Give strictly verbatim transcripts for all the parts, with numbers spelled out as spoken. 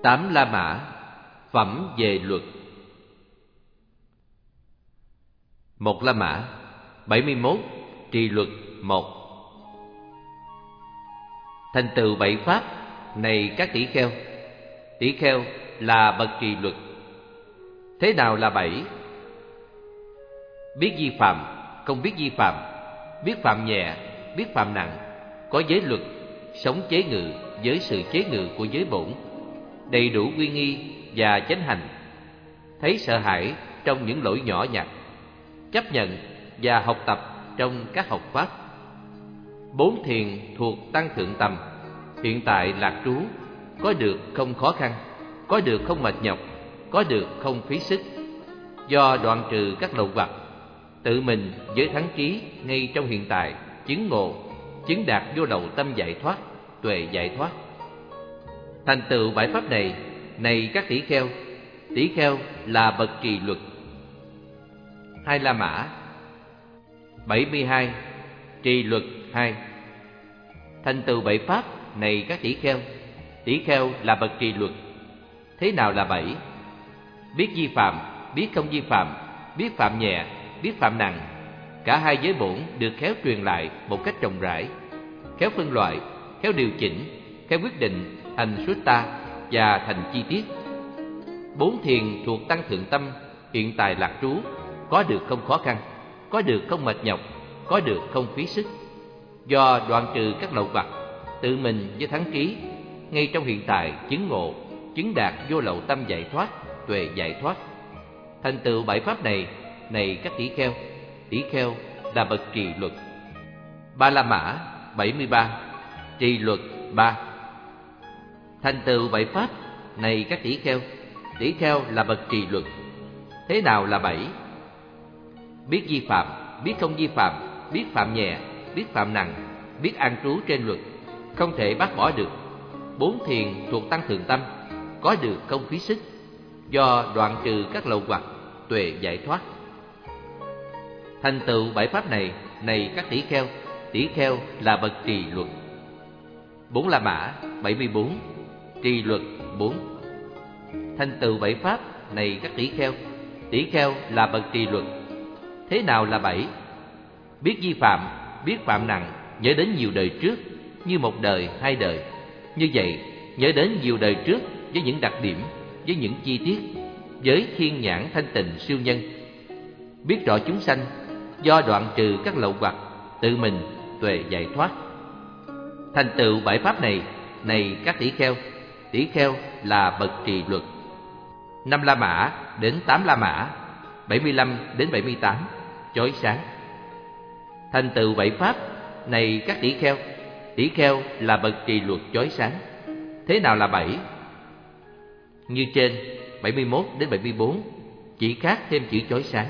Tám La Mã, phẩm về luật. Một La Mã, bảy mươi mốt, trì luật một. Thành tựu bảy pháp này các tỷ kheo. Tỷ kheo là bậc trì luật. Thế nào là bảy? Biết vi phạm, không biết vi phạm, biết phạm nhẹ, biết phạm nặng, có giới luật, sống chế ngự với sự chế ngự của giới bổn, đầy đủ uy nghi và chánh hành, thấy sợ hãi trong những lỗi nhỏ nhặt, chấp nhận và học tập trong các học pháp. Bốn thiền thuộc tăng thượng tầm, hiện tại lạc trú, có được không khó khăn, có được không mệt nhọc, có được không phí sức, do đoạn trừ các lậu hoặc, tự mình với thắng trí ngay trong hiện tại, chứng ngộ, chứng đạt vô lậu tâm giải thoát, tuệ giải thoát. Thành tựu bảy pháp này, này các tỷ kheo. Tỷ kheo là bậc trì luật. Hai La Mã, bảy mươi hai, trì luật hai. Thành tựu bảy pháp này các tỷ kheo. Tỷ kheo là bậc trì luật. Thế nào là bảy? Biết vi phạm, biết không vi phạm, biết phạm nhẹ, biết phạm nặng. Cả hai giới bổn được khéo truyền lại một cách rộng rãi, khéo phân loại, khéo điều chỉnh, khéo quyết định thành sutta và thành chi tiết. Bốn thiền thuộc tăng thượng tâm, hiện tại lạc trú, có được không khó khăn, có được không mệt nhọc, có được không phí sức, do đoạn trừ các lậu hoặc, tự mình với thắng trí ngay trong hiện tại, chứng ngộ, chứng đạt vô lậu tâm giải thoát, tuệ giải thoát. Thành tựu bảy pháp này, này các tỷ kheo. Tỷ kheo là bậc trì luật. Ba La Mã, bảy mươi ba, trì luật ba. Thành tựu bảy pháp này các tỷ kheo. Tỷ kheo là bậc trì luật. Thế nào là bảy? Biết vi phạm, biết không vi phạm, biết phạm nhẹ, biết phạm nặng, biết an trú trên luật, không thể bác bỏ được. Bốn thiền thuộc tăng thượng tâm, có được không phí sức, do đoạn trừ các lậu hoặc, tuệ giải thoát. Thành tựu bảy pháp này, này các tỷ kheo. Tỷ kheo là bậc trì luật. Bốn La Mã, bảy mươi bốn, trì luật bốn. Thành tựu bảy pháp này các tỷ kheo. Tỷ kheo là bậc trì luật. Thế nào là bảy? Biết vi phạm, biết phạm nặng, nhớ đến nhiều đời trước, như một đời, hai đời. Như vậy, nhớ đến nhiều đời trước với những đặc điểm, với những chi tiết, với thiên nhãn thanh tịnh siêu nhân. Biết rõ chúng sanh, do đoạn trừ các lậu hoặc, tự mình tuệ giải thoát. Thành tựu bảy pháp này, này các tỷ kheo. Tỷ kheo là bậc trì luật. Năm La Mã đến tám La Mã, bảy mươi lăm đến bảy mươi tám, chói sáng. Thành tựu bảy pháp này các tỷ kheo. Tỷ kheo là bậc trì luật chói sáng. Thế nào là bảy? Như trên, bảy mươi mốt đến bảy mươi bốn, chỉ khác thêm chữ chói sáng.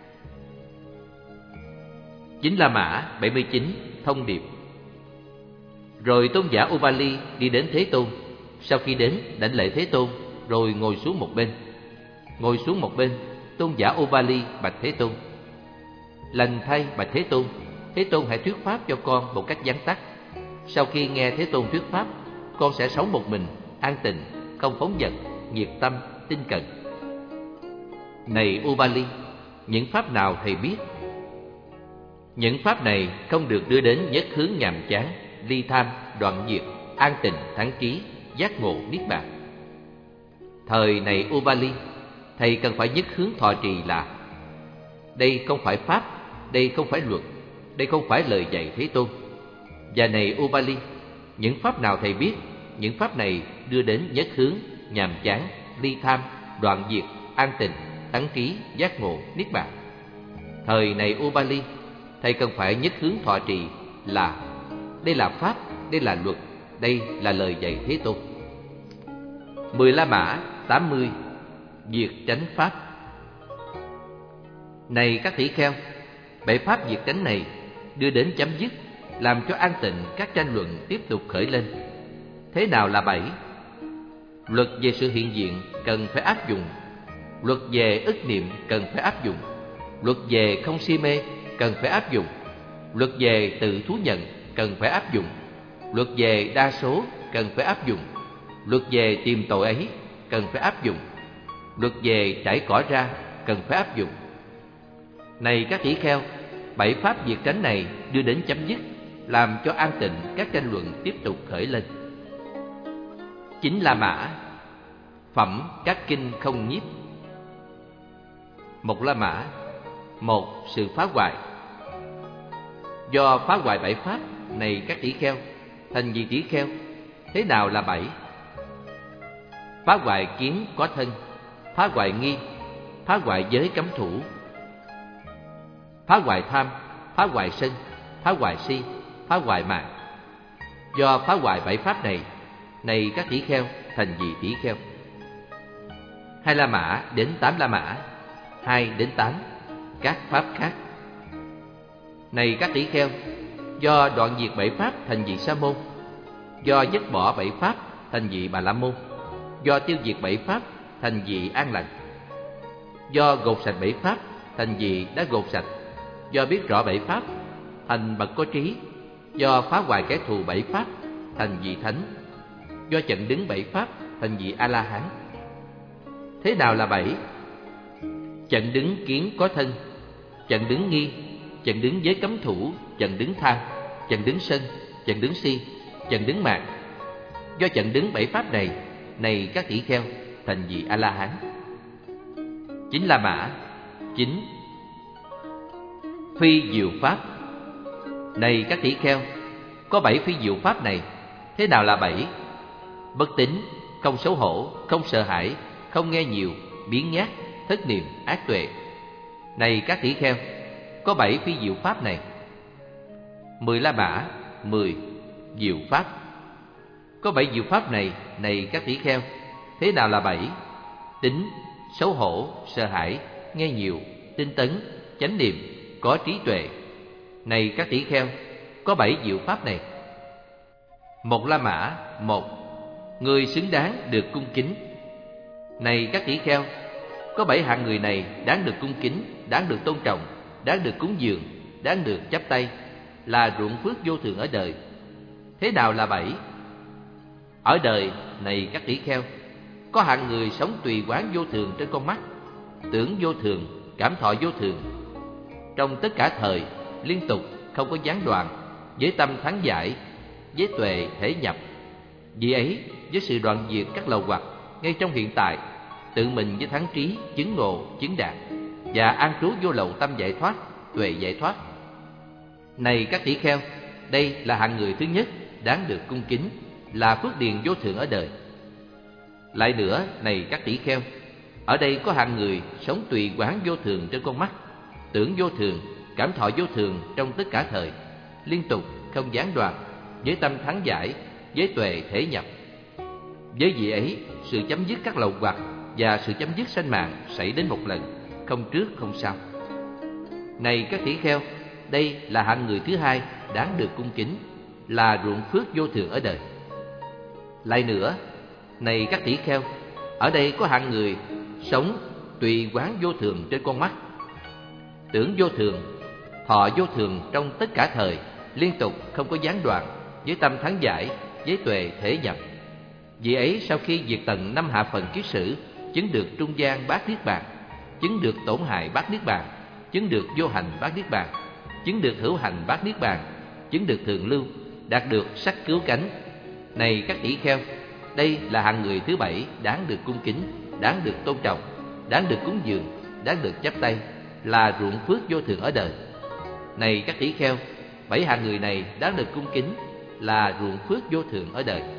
Chín La Mã, bảy mươi chín, thông điệp. Rồi tôn giả Ubali đi đến Thế Tôn. Sau khi đến, đảnh lễ Thế Tôn, rồi ngồi xuống một bên. Ngồi xuống một bên, tôn giả Ubali bạch Thế Tôn: Lành thay bạch Thế Tôn, Thế Tôn hãy thuyết pháp cho con một cách vắn tắt. Sau khi nghe Thế Tôn thuyết pháp, con sẽ sống một mình, an tịnh, không phóng dật, nhiệt tâm, tinh cận. Này Ubali, những pháp nào thầy biết? Những pháp này không được đưa đến nhất hướng nhàm chán, ly tham, đoạn diệt, an tịnh, thắng trí, giác ngộ, niết bàn. Thời này Ubali, thầy cần phải nhất hướng thọ trì là: đây không phải pháp, đây không phải luật, đây không phải lời dạy Thế Tôn. Và này Ubali, những pháp nào thầy biết, những pháp này đưa đến nhất hướng, nhàm chán, ly tham, đoạn diệt, an tịnh, thắng trí, giác ngộ, niết bàn. Thời này Ubali, thầy cần phải nhất hướng thọ trì là: đây là pháp, đây là luật, đây là lời dạy Thế Tôn. Mười La Mã, tám mươi, diệt chánh pháp. Này các tỷ kheo, bảy pháp diệt chánh này đưa đến chấm dứt, làm cho an tịnh các tranh luận tiếp tục khởi lên. Thế nào là bảy? Luật về sự hiện diện cần phải áp dụng. Luật về ức niệm cần phải áp dụng. Luật về không si mê cần phải áp dụng. Luật về tự thú nhận cần phải áp dụng. Luật về đa số cần phải áp dụng. Luật về tìm tội ấy cần phải áp dụng. Luật về trải cỏ ra cần phải áp dụng. Này các tỷ kheo, bảy pháp diệt tránh này đưa đến chấm dứt, làm cho an tịnh các tranh luận tiếp tục khởi lên. Chính La Mã. Phẩm các kinh không nhiếp. Một La Mã. Một, sự phá hoại. Do phá hoại bảy pháp này các tỷ kheo, thành vị tỷ kheo. Thế nào là bảy? Phá hoại kiến có thân, phá hoại nghi, phá hoại giới cấm thủ, phá hoại tham, phá hoại sân, phá hoại si, phá hoại mạng. Do phá hoại bảy pháp này, này các tỷ kheo, thành vị tỷ kheo. Hai La Mã đến tám La Mã, hai đến tám, các pháp khác. Này các tỷ kheo, do đoạn diệt bảy pháp thành vị Sa môn, do dứt bỏ bảy pháp thành vị Bà La môn, do tiêu diệt bảy pháp thành vị An lành, do gột sạch bảy pháp thành vị đã gột sạch, do biết rõ bảy pháp thành bậc có trí, do phá hoại kẻ thù bảy pháp thành vị thánh, do chặn đứng bảy pháp thành vị A La Hán. Thế nào là bảy? Chặn đứng kiến có thân, chặn đứng nghi, chặn đứng giới cấm thủ, chặn đứng tham, chặn đứng sân, chặn đứng si, chặn đứng mạng. Do chặn đứng bảy pháp này, này các tỷ kheo, thành vị A La Hán. Chính La Mã. Chính phi diệu pháp. Này các tỷ kheo, có bảy phi diệu pháp này. Thế nào là bảy? Bất tín, không xấu hổ, không sợ hãi, không nghe nhiều, biếng nhác, thất niệm, ác tuệ. Này các tỷ kheo, có bảy phi diệu pháp này. Mười La Mã. Mười diệu pháp. Có bảy diệu pháp này, này các tỷ kheo. Thế nào là bảy? Tính, xấu hổ, sợ hãi, nghe nhiều, tinh tấn, chánh niệm, có trí tuệ. Này các tỷ kheo, có bảy diệu pháp này. Một La Mã. Một, người xứng đáng được cung kính. Này các tỷ kheo, có bảy hạng người này đáng được cung kính, đáng được tôn trọng, đáng được cúng dường, đáng được chắp tay, là ruộng phước vô thường ở đời. Thế nào là bảy? Ở đời, này các tỷ kheo, có hạng người sống tùy quán vô thường trên con mắt, tưởng vô thường, cảm thọ vô thường, trong tất cả thời, liên tục, không có gián đoạn, với tâm thắng giải, với tuệ thể nhập. Vì ấy, với sự đoạn diệt các lậu hoặc ngay trong hiện tại, tự mình với thắng trí, chứng ngộ, chứng đạt, và an trú vô lậu tâm giải thoát, tuệ giải thoát. Này các tỷ kheo, đây là hạng người thứ nhất đáng được cung kính, là phước điền vô thượng ở đời. Lại nữa, này các tỷ kheo, ở đây có hạng người sống tùy quán vô thường trên con mắt, tưởng vô thường, cảm thọ vô thường trong tất cả thời, liên tục, không gián đoạn, với tâm thắng giải, với tuệ thể nhập. Với vị ấy, sự chấm dứt các lậu hoặc và sự chấm dứt sanh mạng xảy đến một lần, không trước không sau. Này các tỷ kheo, đây là hạng người thứ hai đáng được cung kính, là ruộng phước vô thường ở đời. Lại nữa, này các tỷ kheo, ở đây có hạng người sống tùy quán vô thường trên con mắt, tưởng vô thường, thọ vô thường trong tất cả thời, liên tục, không có gián đoạn, với tâm thắng giải, với tuệ thể nhập. Vì ấy, sau khi diệt tận năm hạ phần kiết sử, chứng được trung gian bát niết bàn, chứng được tổn hại bát niết bàn, chứng được vô hành bát niết bàn, chứng được hữu hành bát niết bàn, chứng được thường lưu, đạt được sắc cứu cánh. Này các tỷ kheo, đây là hạng người thứ bảy đáng được cung kính, đáng được tôn trọng, đáng được cúng dường, đáng được chắp tay, là ruộng phước vô thường ở đời. Này các tỷ kheo, bảy hạng người này đáng được cung kính, là ruộng phước vô thường ở đời.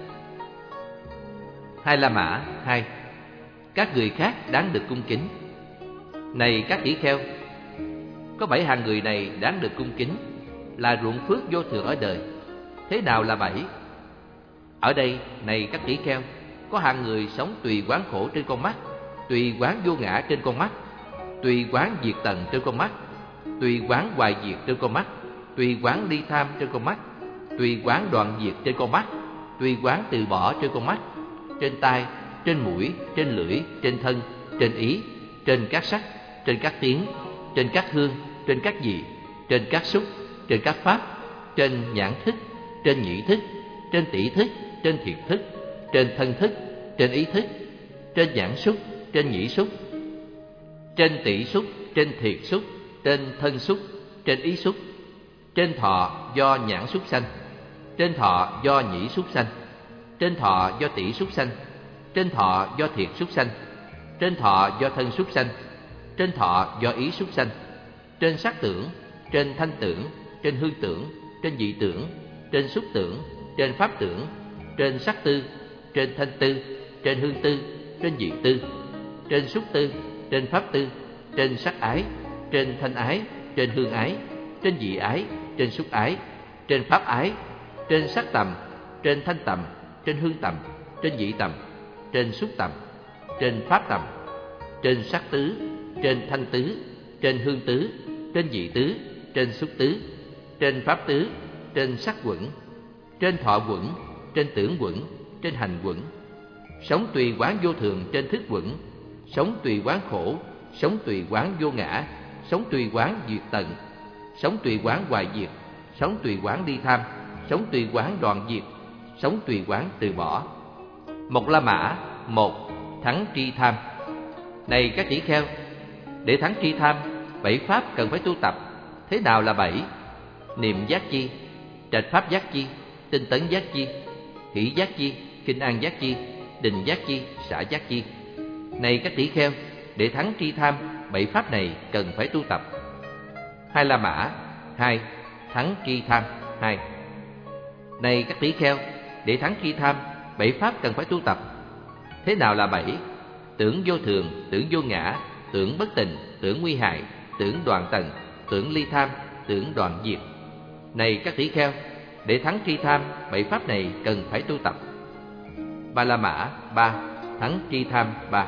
Hai La Mã. Hai, các người khác đáng được cung kính. Này các tỷ kheo, có bảy hạng người này đáng được cung kính, là ruộng phước vô thường ở đời. Thế nào là bảy? Ở đây, này các tỷ kheo, có hạng người sống tùy quán khổ trên con mắt, tùy quán vô ngã trên con mắt, tùy quán diệt tận trên con mắt, tùy quán hoại diệt trên con mắt, tùy quán ly tham trên con mắt, tùy quán đoạn diệt trên con mắt, tùy quán từ bỏ trên con mắt, trên tai, trên mũi, trên lưỡi, trên thân, trên ý, trên các sắc, trên các tiếng, trên các hương, trên các vị, trên các xúc, trên các pháp, trên nhãn thức, trên nhĩ thức, trên tỷ thức, trên thiệt thức, trên thân thức, trên ý thức, trên nhãn xúc, trên nhĩ xúc, trên tỷ xúc, trên thiệt xúc, trên thân xúc, trên ý xúc, trên thọ do nhãn xúc sanh, trên thọ do nhĩ xúc sanh, trên thọ do tỷ xúc sanh, trên thọ do thiệt xúc sanh, trên thọ do thân xúc sanh, trên thọ do ý xúc sanh, trên sắc tưởng, trên thanh tưởng, trên hương tưởng, trên vị tưởng, trên xúc tưởng, trên pháp tưởng, trên sắc tư, trên thanh tư, trên hương tư, trên vị tư, trên xúc tư, trên pháp tư, trên sắc ái, trên thanh ái, trên hương ái, trên vị ái, trên xúc ái, trên pháp ái, trên sắc tầm, trên thanh tầm, trên hương tầm, trên vị tầm, trên xúc tầm, trên pháp tầm, trên sắc tứ, trên thanh tứ, trên hương tứ, trên vị tứ, trên xúc tứ, trên pháp tứ, trên sắc quẩn, trên thọ quẩn, trên tưởng quẩn, trên hành quẩn. Sống tùy quán vô thường trên thức quẩn, sống tùy quán khổ, sống tùy quán vô ngã, sống tùy quán diệt tận, sống tùy quán hoại diệt, sống tùy quán ly tham, sống tùy quán đoạn diệt, sống tùy quán từ bỏ. Một La Mã, một thắng tri tham. Này các tỷ kheo, để thắng tri tham, bảy pháp cần phải tu tập. Thế nào là bảy? Niệm giác chi, trạch pháp giác chi, tinh tấn giác chi, hỷ giác chi, kinh an giác chi, định giác chi, xả giác chi. Này các tỷ kheo, để thắng tri tham, bảy pháp này cần phải tu tập. Hai La Mã, hai thắng tri tham, hai. Này các tỷ kheo, để thắng tri tham, bảy pháp cần phải tu tập. Thế nào là bảy? Tưởng vô thường, tưởng vô ngã, tưởng bất tình, tưởng nguy hại, tưởng đoạn tận, tưởng ly tham, tưởng đoạn diệt. Này các tỷ kheo, để thắng tri tham, bảy pháp này cần phải tu tập. Ba La Mã, ba thắng tri tham, ba.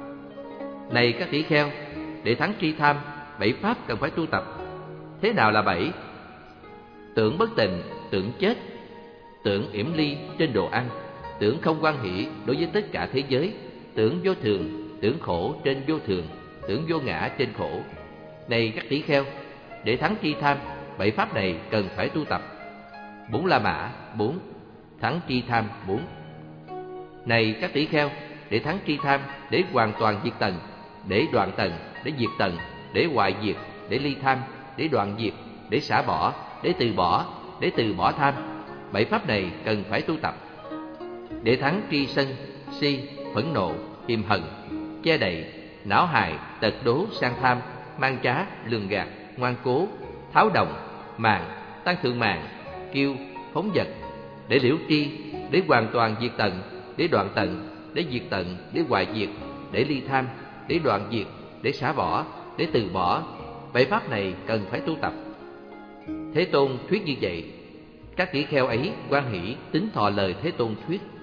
Này các tỷ kheo, để thắng tri tham, bảy pháp cần phải tu tập. Thế nào là bảy? Tưởng bất tình, tưởng chết, tưởng yểm ly trên đồ ăn, tưởng không hoan hỷ đối với tất cả thế giới, tưởng vô thường, tưởng khổ trên vô thường, tưởng vô ngã trên khổ. Này các tỷ kheo, để thắng tri tham, bảy pháp này cần phải tu tập. Bốn La Mã, bốn thắng tri tham, bốn. Này các tỷ kheo, để thắng tri tham, để hoàn toàn diệt tận, để đoạn tận, để diệt tận, để hoại diệt, để ly tham, để đoạn diệt, để xả bỏ, để từ bỏ, để từ bỏ tham. Bảy pháp này cần phải tu tập. Để thắng tri sân, si, phẫn nộ, hiềm hận, che đậy, não hại, tật đố, sang tham, mang trá, lường gạt, ngoan cố, tháo động, màng, tăng thượng màng, kiêu, phóng dật, để liễu tri, để hoàn toàn diệt tận, để đoạn tận, để diệt tận, để hoại diệt, để ly tham, để đoạn diệt, để xả bỏ, để từ bỏ. Bảy pháp này cần phải tu tập. Thế Tôn thuyết như vậy, các tỷ kheo ấy hoan hỷ tín thọ lời Thế Tôn thuyết.